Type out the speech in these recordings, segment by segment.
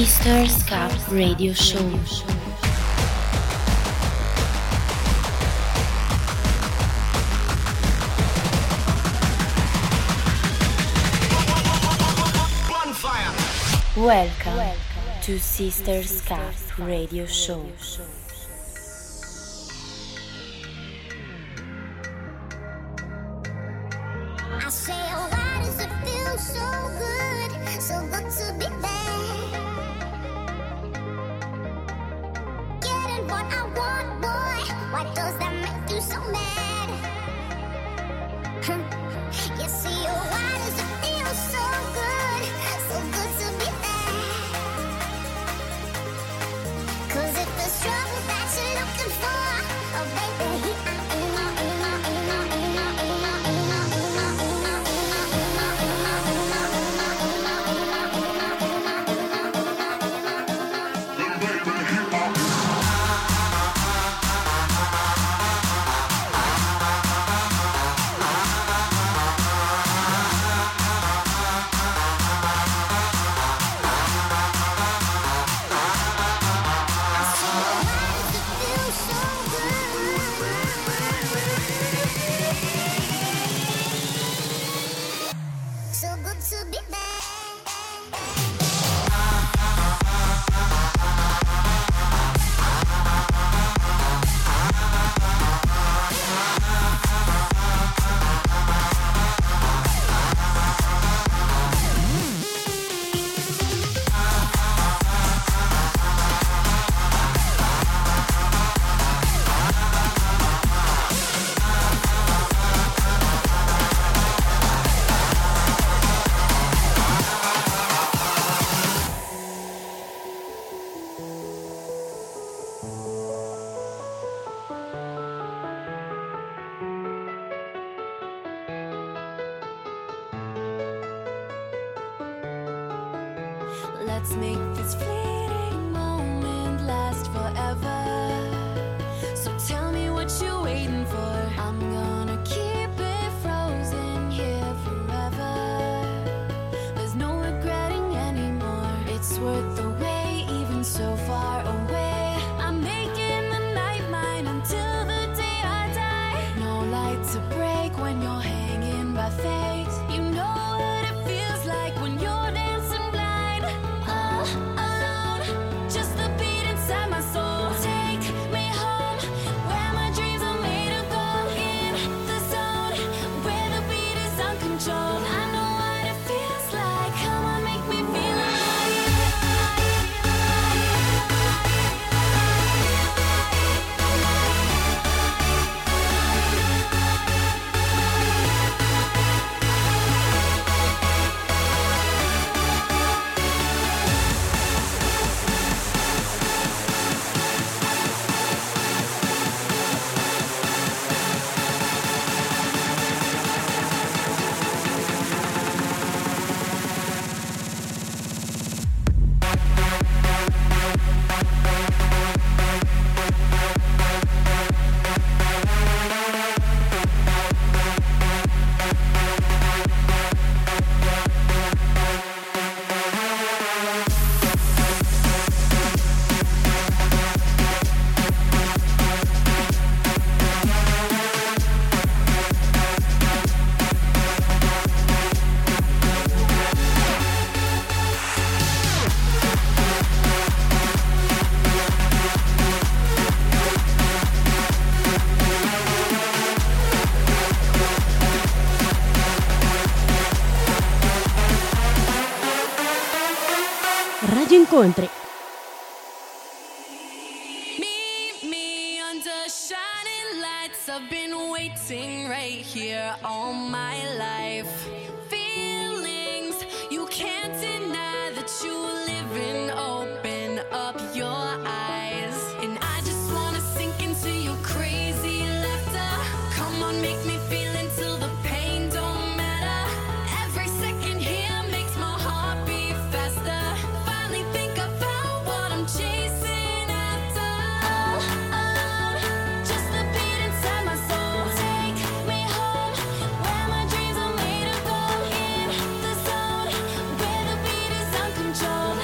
Sisters Cup Radio Show. Welcome to Sisters Cup Radio Show. Let's make this fleeting moment last forever. So tell me what you're waiting for. I'm gonna keep it frozen here forever. There's no regretting anymore. It's worth the wait, even so far away. I'm making the night mine until the day I die. No light to break when you're hanging by fate. You know what it feels like when you're dancing blind. Alone, just the beat inside my soul. Take me home, where my dreams are made of gold. In the zone, where the beat is uncontrolled. I know what it feels like. Come on, make me feel Radio Incontri. Meet me under shining lights. I've been waiting right here all my life. Feelings you can't deny that you live in. Open up your eyes, and I just wanna sink into your crazy laughter. Come on, make me feel until the pain don't matter. Every second here makes my heart beat faster. Finally think I found what I'm chasing after. Alone, just the beat inside my soul. Take me home, where my dreams are made of gold. In the zone, where the beat is uncontrolled.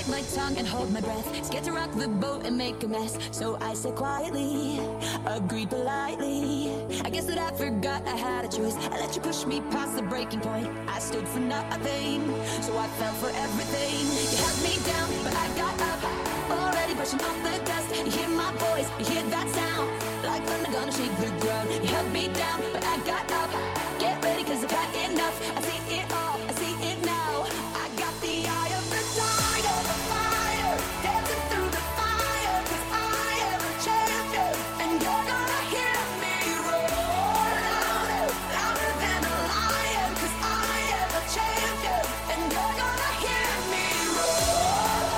bite my tongue and hold my breath. Scared to rock the boat and make a mess. So I said quietly, agreed politely. I guess that I forgot I had a choice. I let you push me past the breaking point. I stood for nothing, so I fell for everything. You held me down, but I got up. Already brushing off the dust. You hear my voice, you hear that sound. Like thunder gonna shake the ground. You held me down, but I got up. Get ready, cause I've had enough. I see it all, I see it now. I got the eye of the tiger, the fire, dancing through the fire. Cause I am a champion, and you're gonna hear me roar louder, louder than a lion. Cause I am a champion, and you're gonna hear me roar.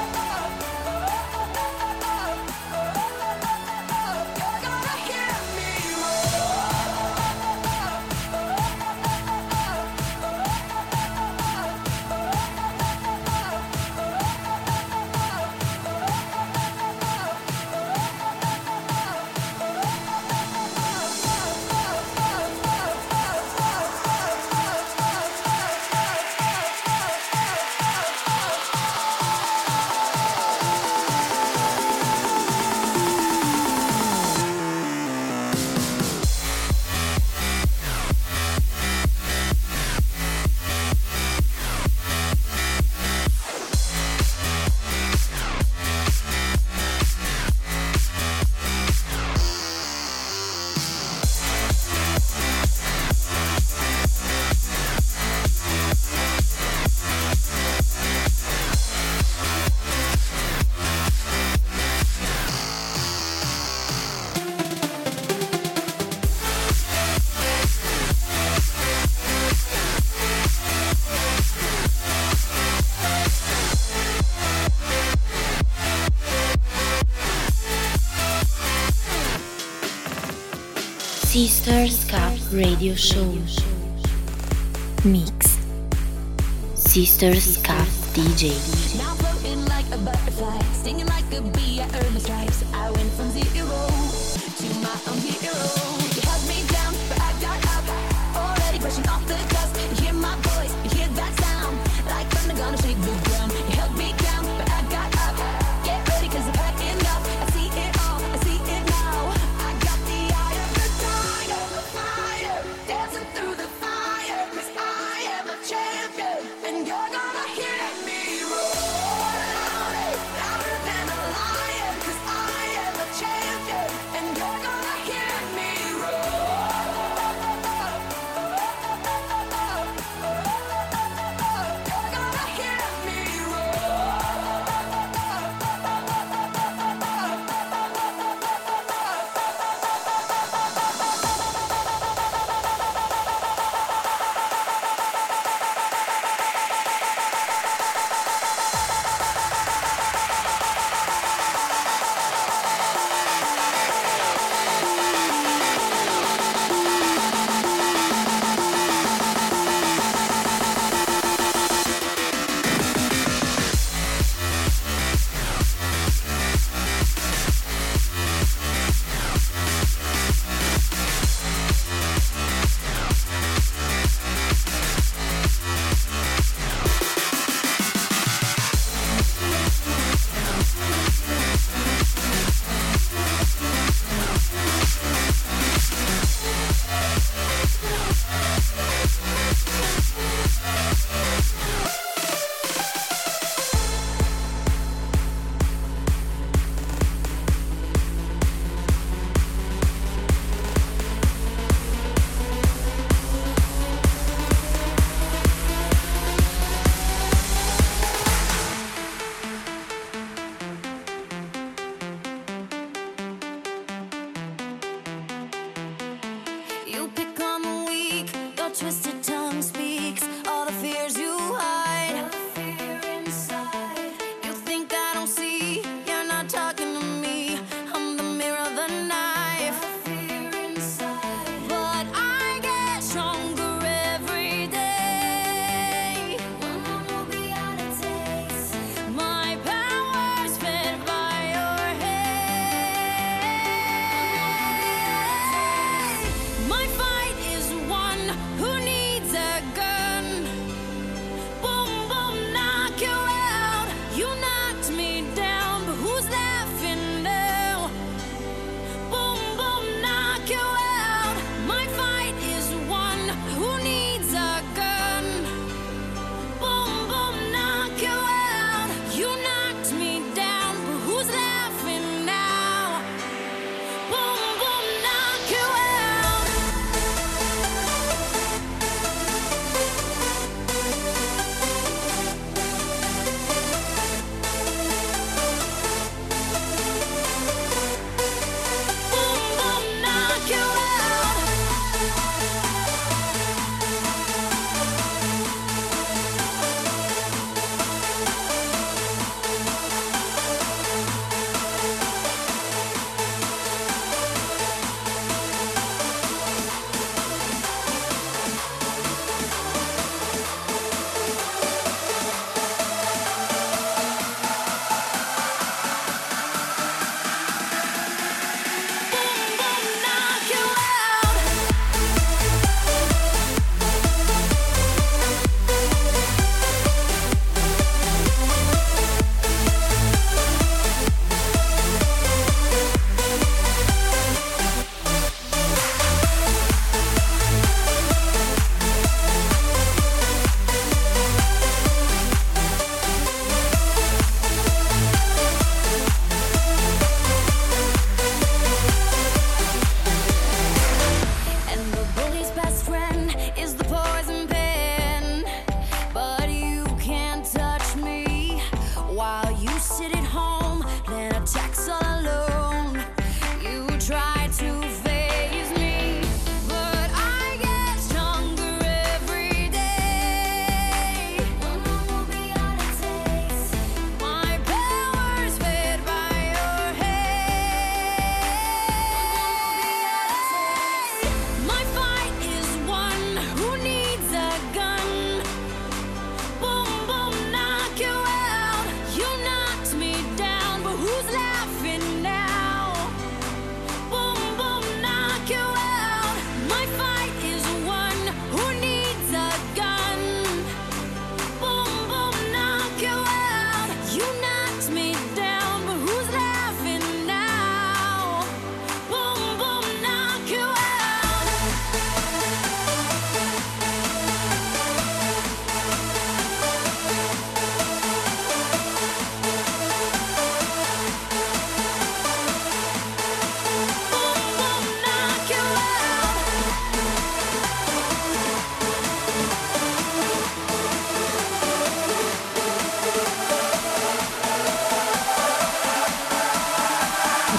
You're gonna hear me roar. Sisters Cup Radio Show Mix Sisters Cup DJ. Now floating like a butterfly, stinging like a bee. I earned my stripes. I went from zero to my own hero. You held me down, but I got up. Already brushing off the dust. You hear my voice, you hear that sound. Like thunder gonna shake the ground. You held me down, but I got up. Get ready, cause I've had enough. I see it all, I see it now. I got the eye of the tiger, the fire, dancing through the fire. Cause I am a champion, and you're gonna hear me roar louder, louder than a lion. Cause I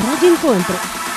Radio Incontro.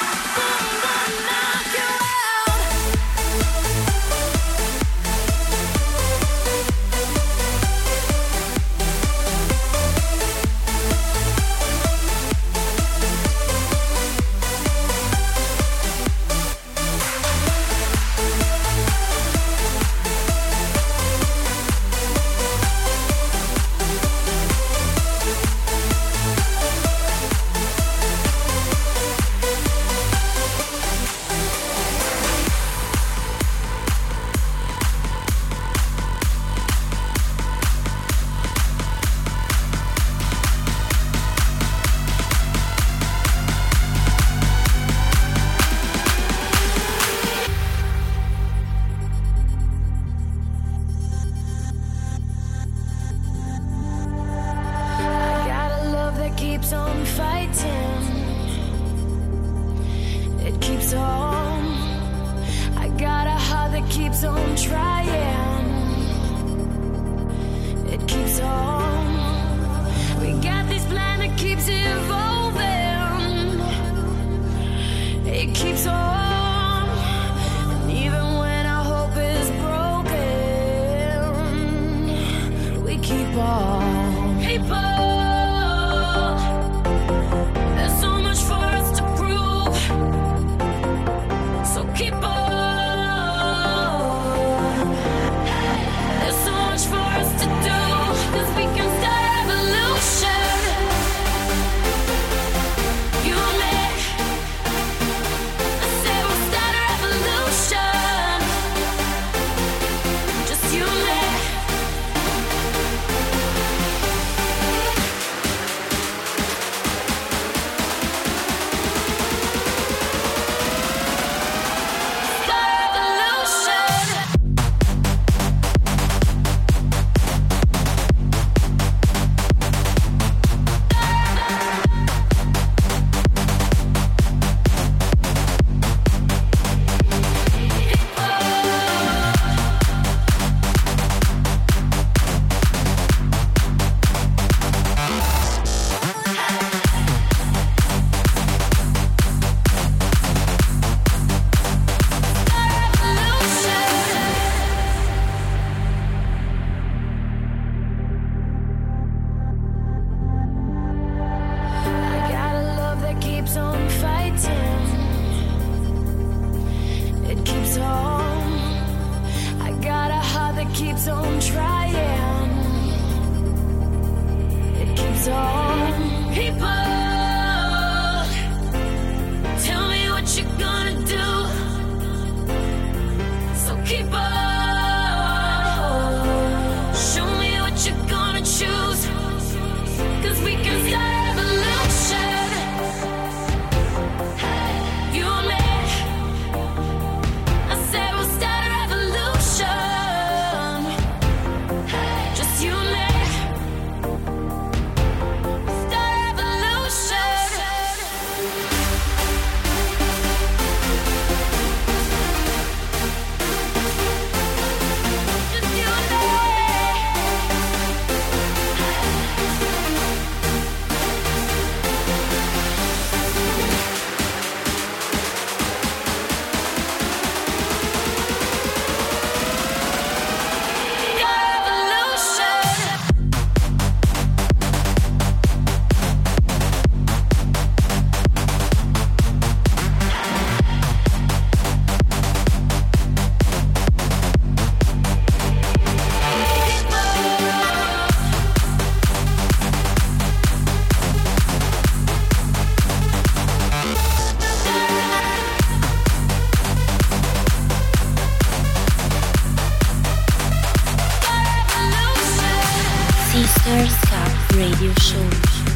Sisters Cup Radio Show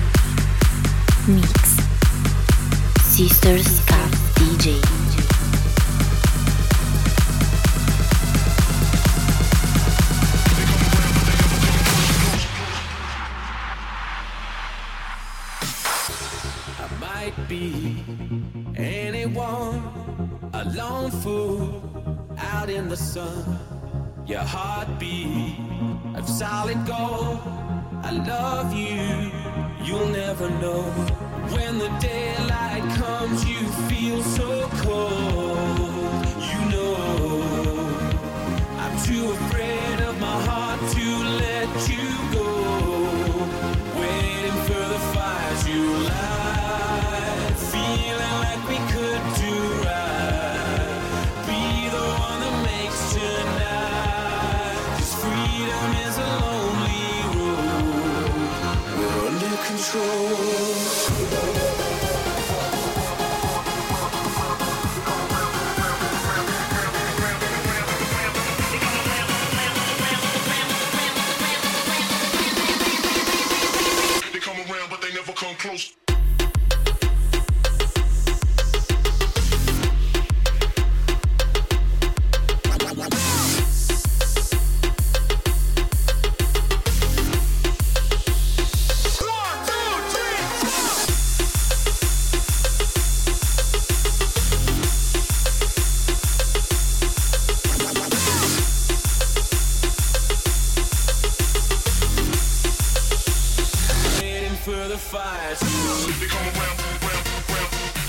Mix Sisters Cup DJ. I might be anyone, a lone fool out in the sun. Your heartbeat of solid gold. I love you, you'll never know when the daylight comes.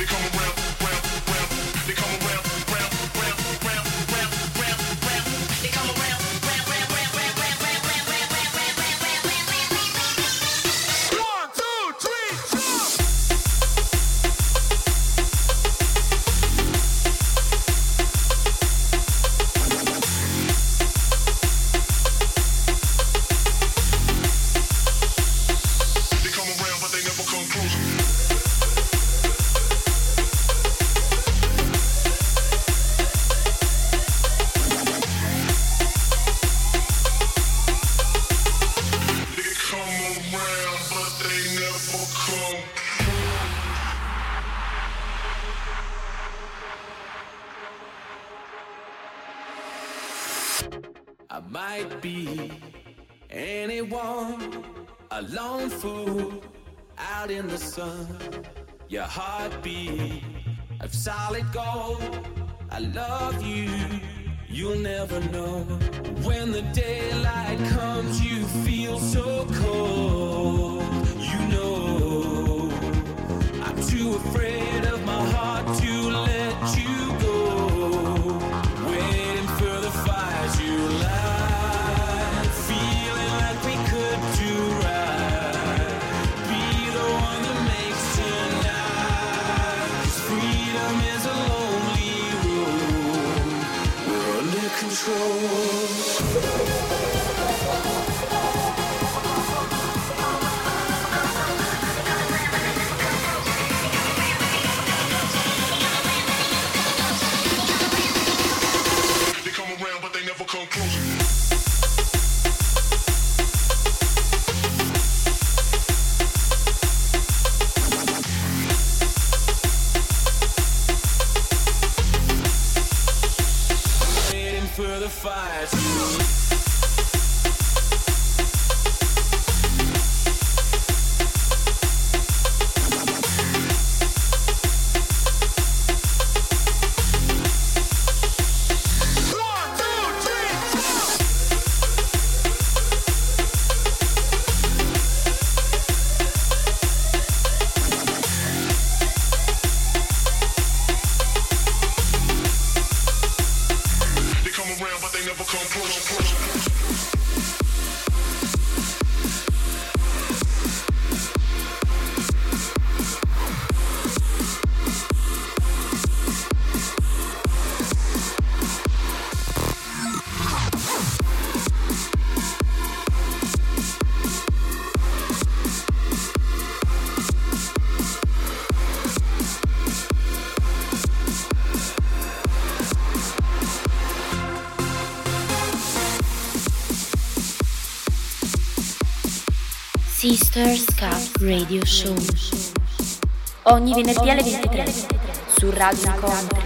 I might be anyone, a lone fool out in the sun. Your heartbeat of solid gold. I love you, you'll never know. When the daylight comes, you feel so cold. You know, I'm too afraid of my heart to let you go. Waiting for the fires you light, feeling like we could do right. Be the one that makes tonight. 'Cause freedom is a lonely road. We're under control. For the fire Sisters Cup Radio Show. Ogni venerdì alle 23 su Radio Country.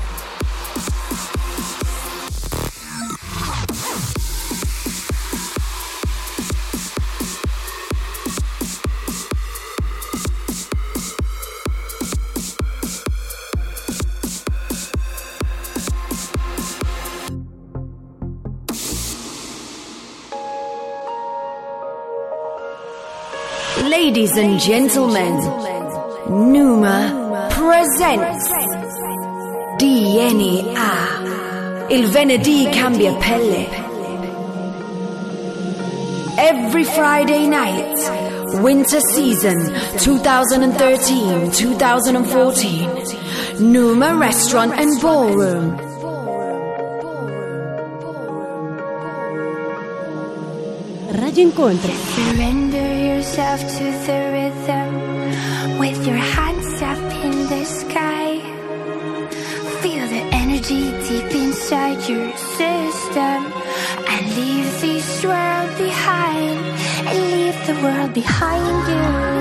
Ladies and gentlemen, Numa presents DNA. Il venerdì cambia pelle. Every Friday night, winter season 2013-2014, Numa Restaurant and Ballroom. Radio Incontri. Surrender yourself to the rhythm with your hands up in the sky. Feel the energy deep inside your system and leave this world behind and leave the world behind you.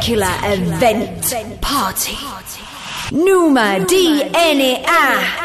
spectacular event party. Numa DNA.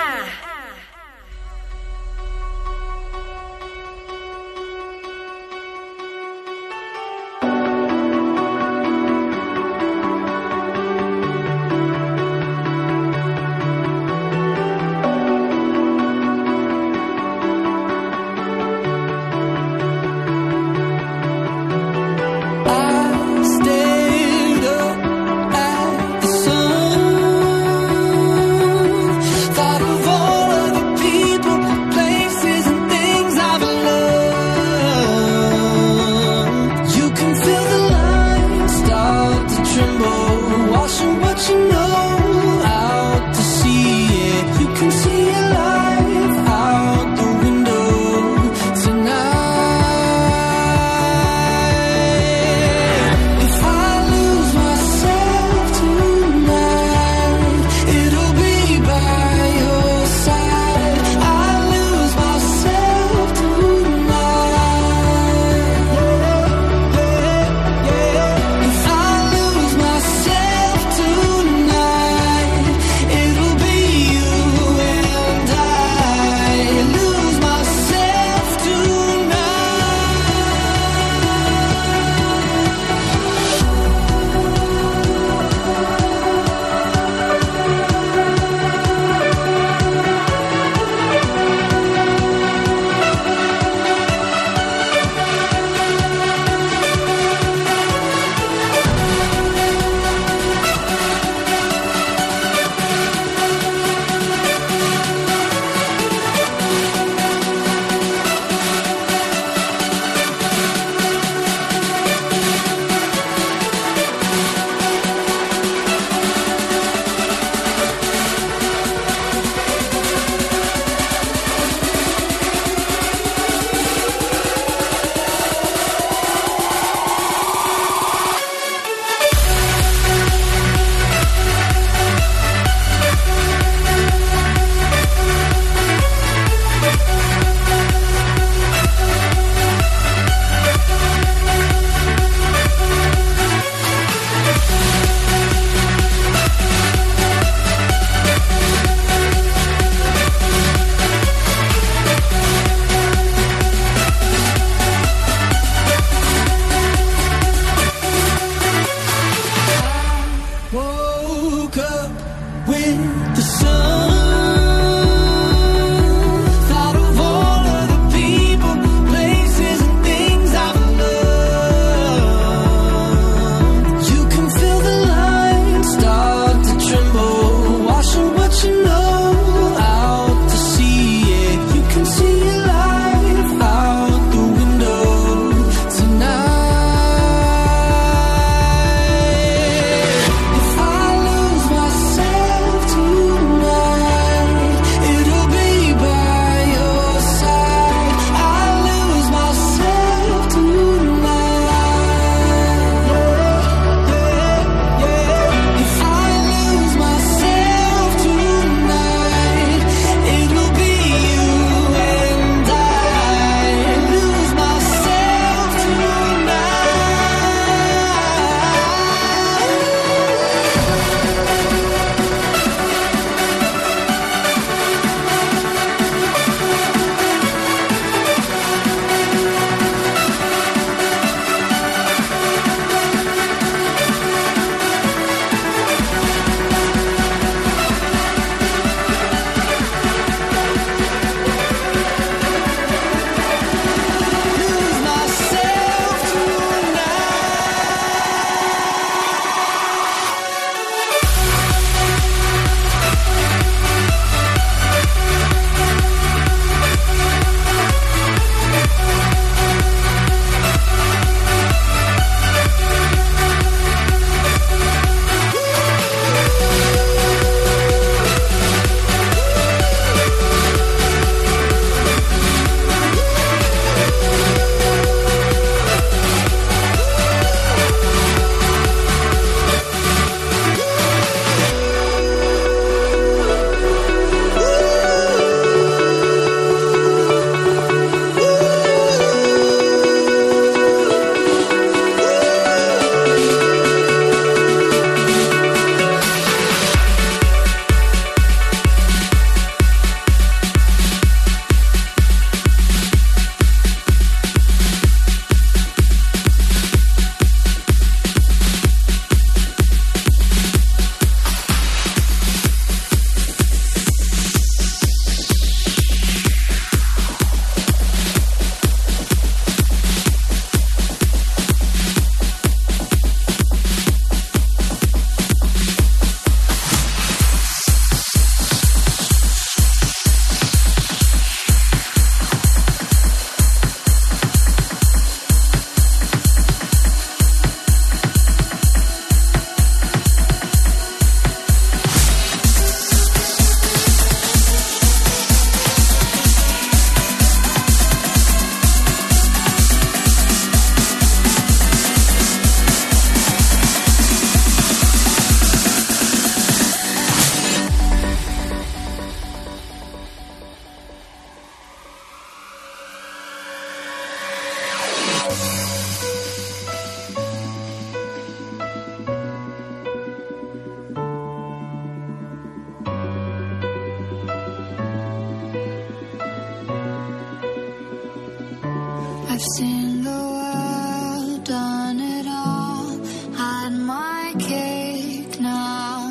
I've seen the world, done it all, had my cake now.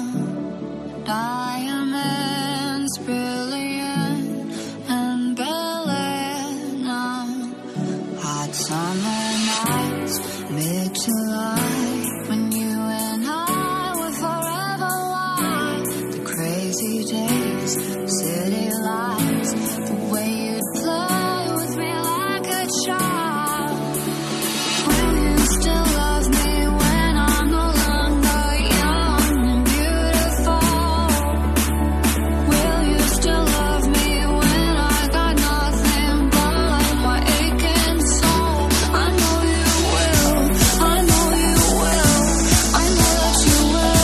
Diamonds brilliant and Bel-Air now. Hot summer nights, mid-July, when you and I were forever wild. The crazy days, city lights, the way you'd play with me like a child. Will you still love me when I'm no longer young and beautiful? Will you still love me when I got nothing but my aching soul? I know you will, I know you will, I know that you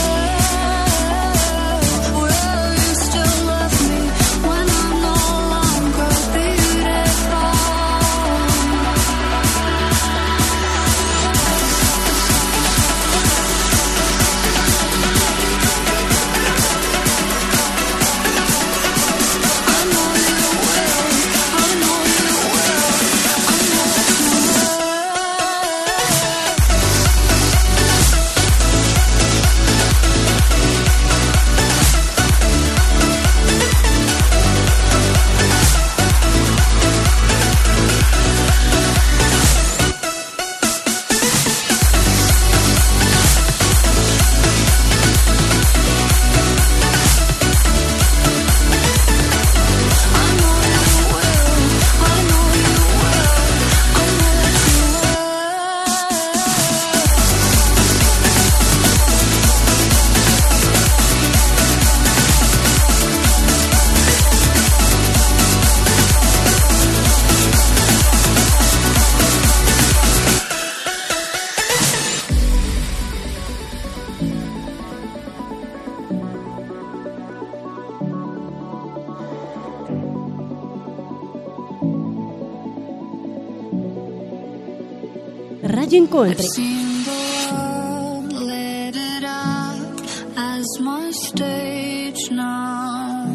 will. Will you still love me when I'm no longer beautiful? I know you will, I know you will, I know that you will. Radio Incontri. I've seen the world, lit it up as my stage now.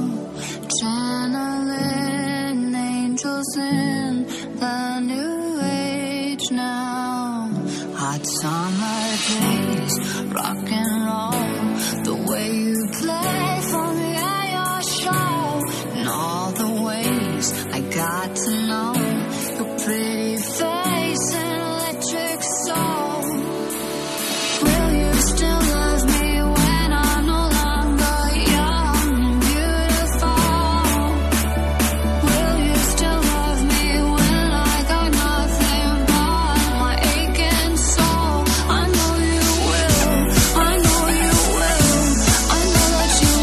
Channeling angels in the new age now. Hot summer days, rock and roll, the way you play for me at your show, and all the ways I got to know your pretty face and electric soul. Will you still love me when I'm no longer young and beautiful? Will you still love me when I got nothing but my aching soul? I know you will, I know you will, I know that you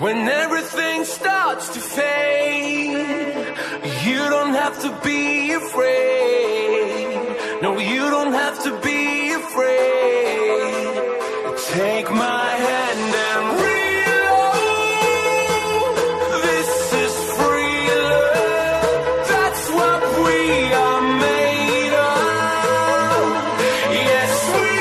When everything starts to fade, you don't have to be afraid. No, you don't have to be afraid. Take my hand and reload. This is free love. That's what we are made of. Yes, we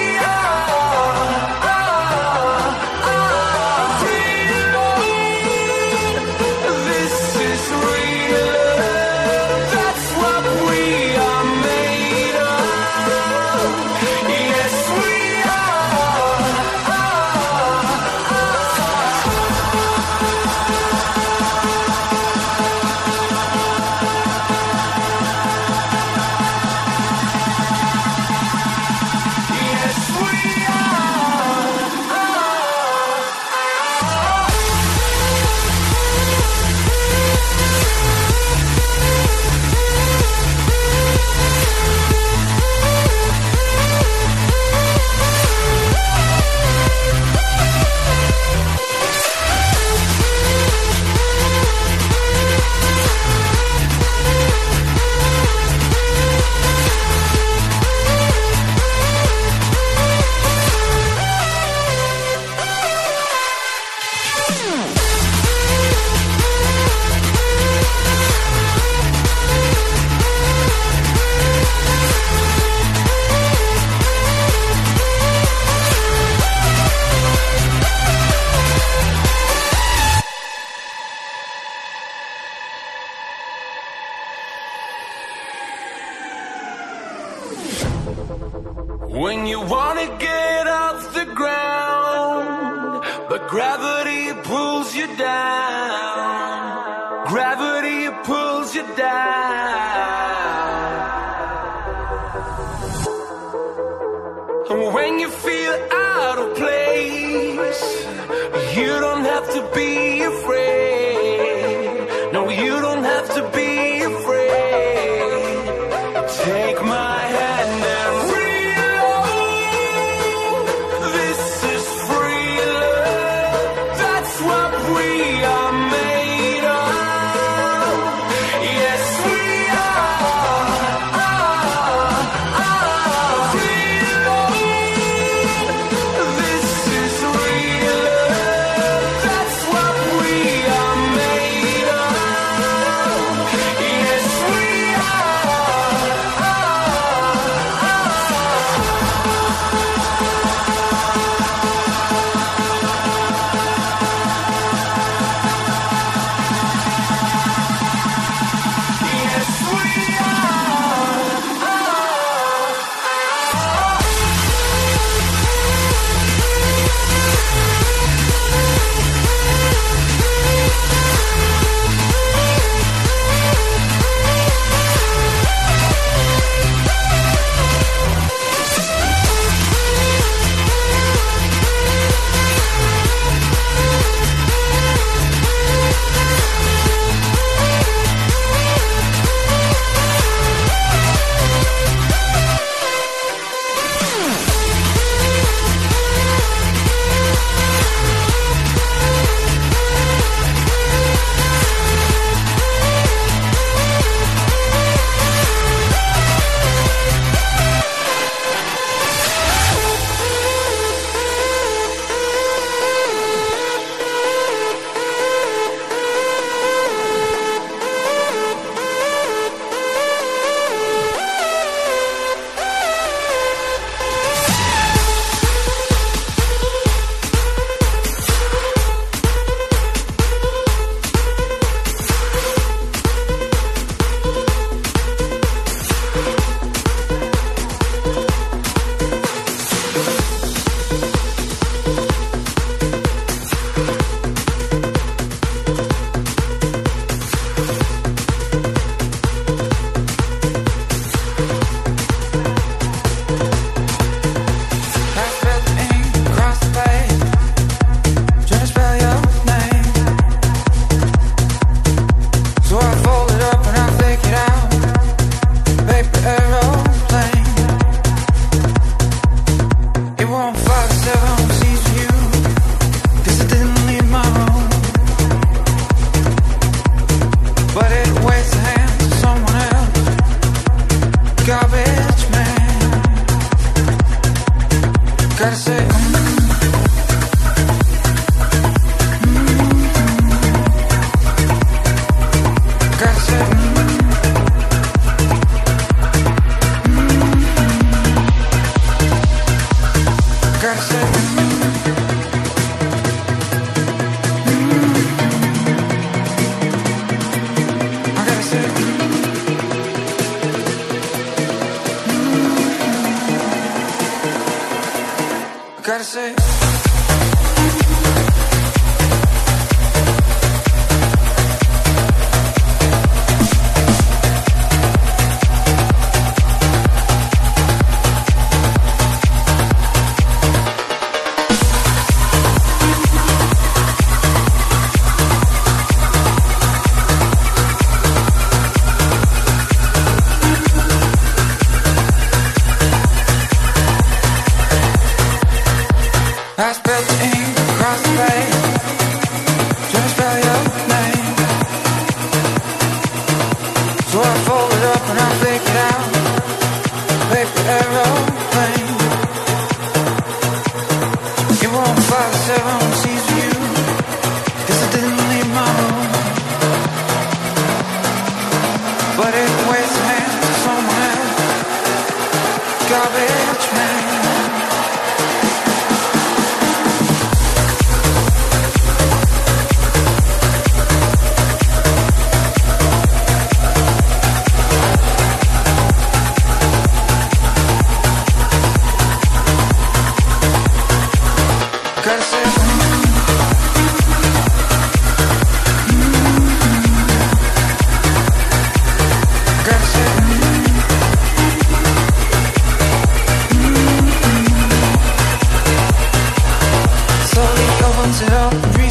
when you wanna get off the ground, but gravity pulls you down. Gravity pulls you down. And when you feel out of place, you don't have to be afraid. No, you don't have to be afraid. Take my hand and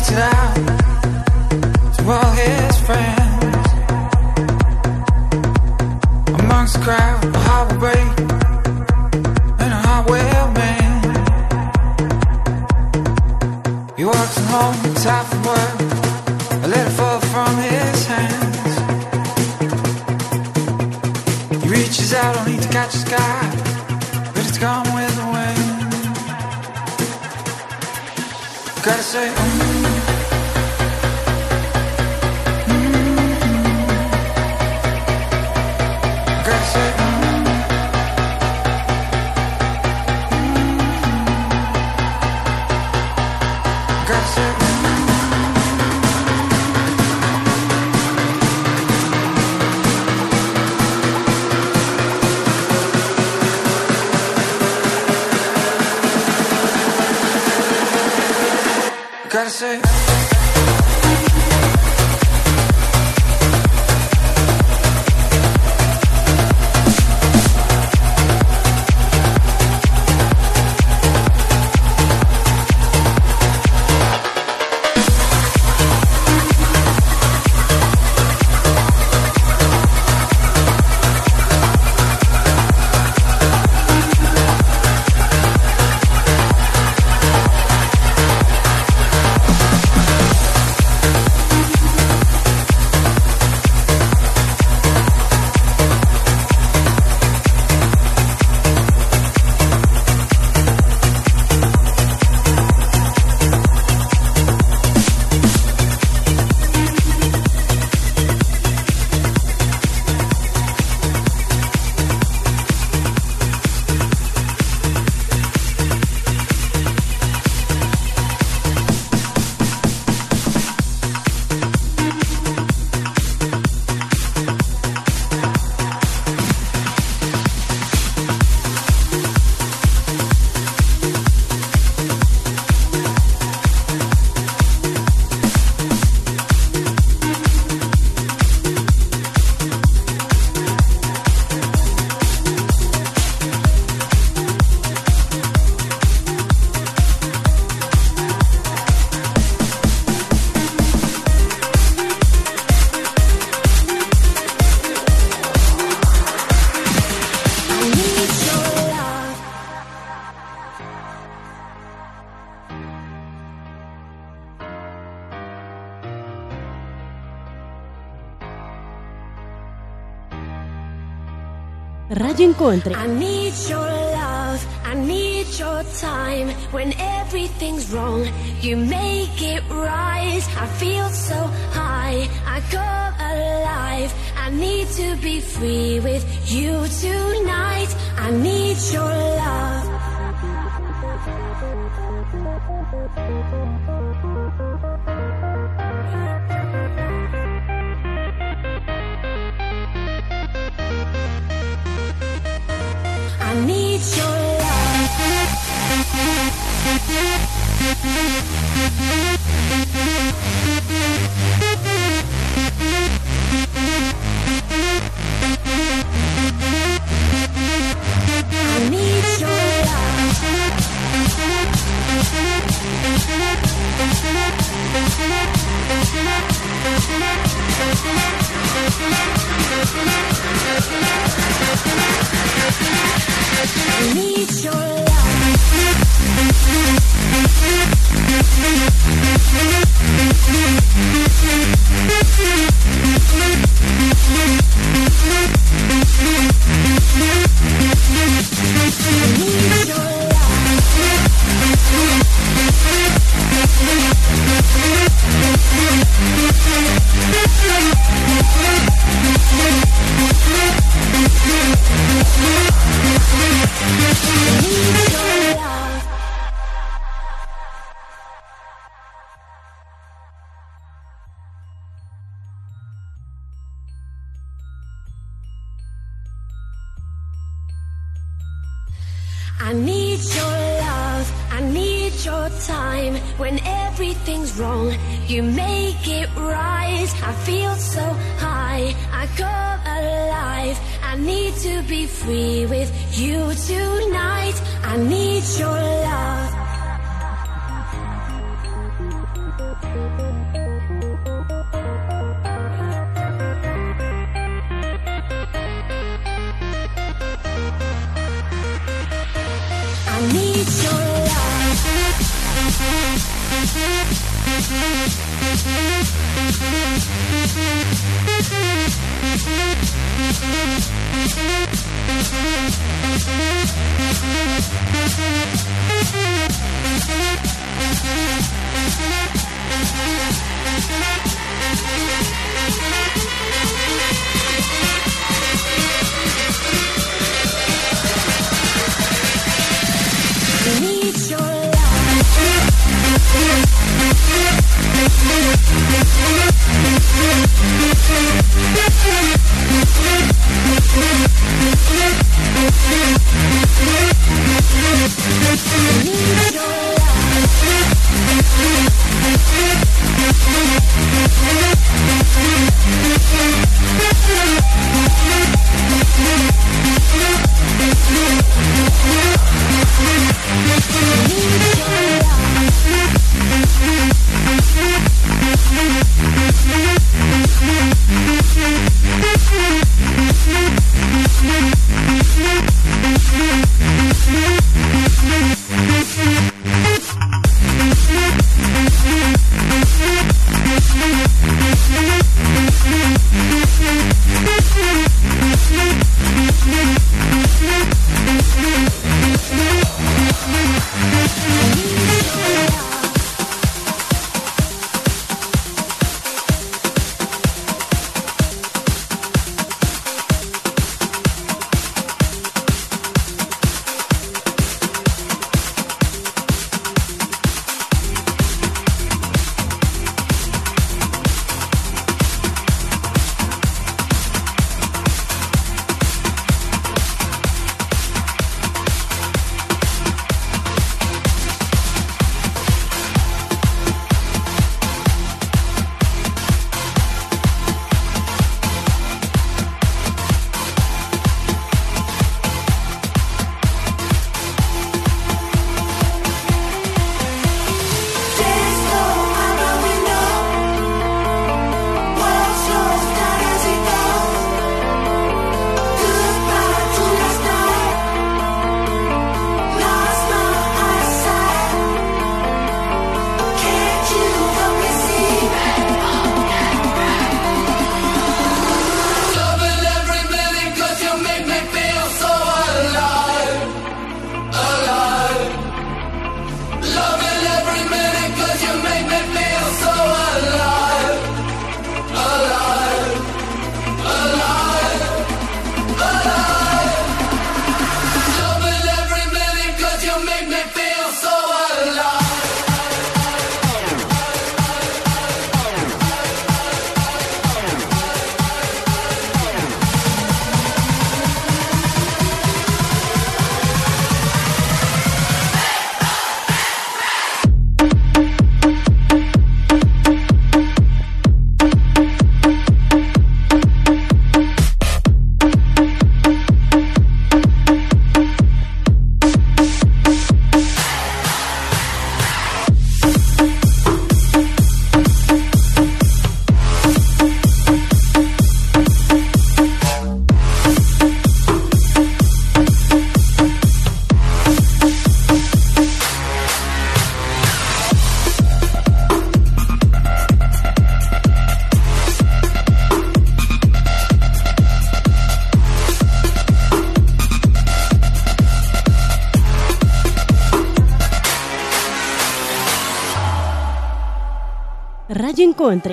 it out to all his friends. Amongst the crowd, a heart will break and a heart will mend. He walks home, tired from work, a letter fall from his hands. He reaches out only to catch the sky, but it's gone with the wind. Gotta say, gotta say, gotta say, gotta say. Radio Incontri. I need your love, I need your time. When everything's wrong, you make it right. I feel so high, I come alive. I need to be free with you tonight. I need your love. I need your love. I need your I need your love. I need your love, I need your time. When everything's wrong, you make it right. I feel so high, I come alive. I need to be free with you tonight. I need your love. Radio Incontri.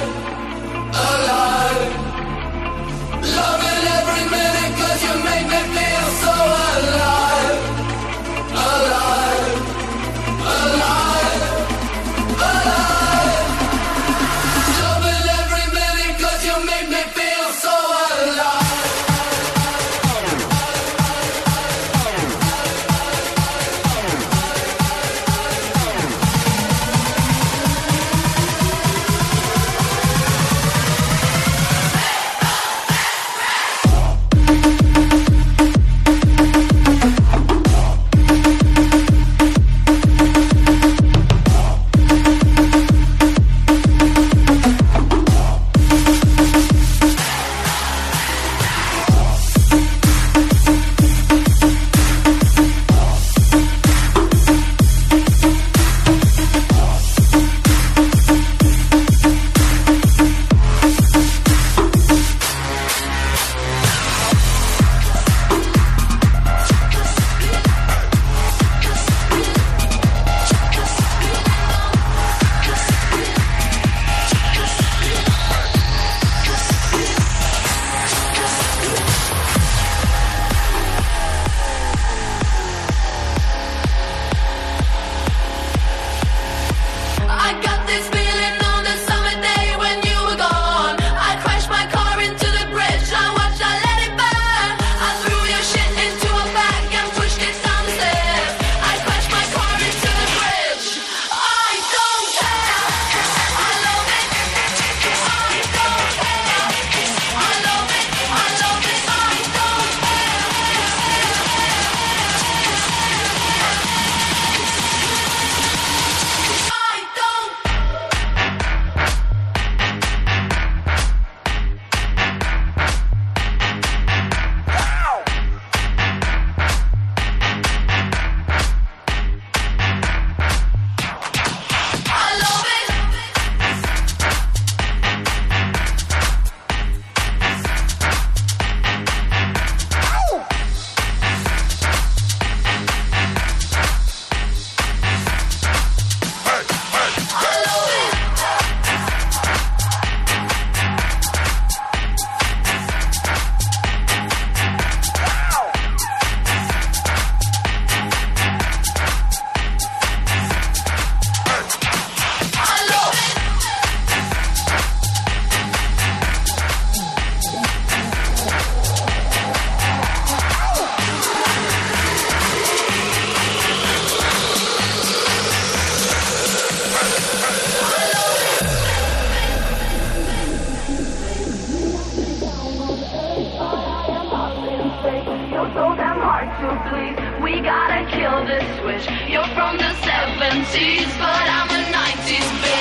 Loving every minute 'cause you make me the switch. You're from the 70s, but I'm a 90s baby.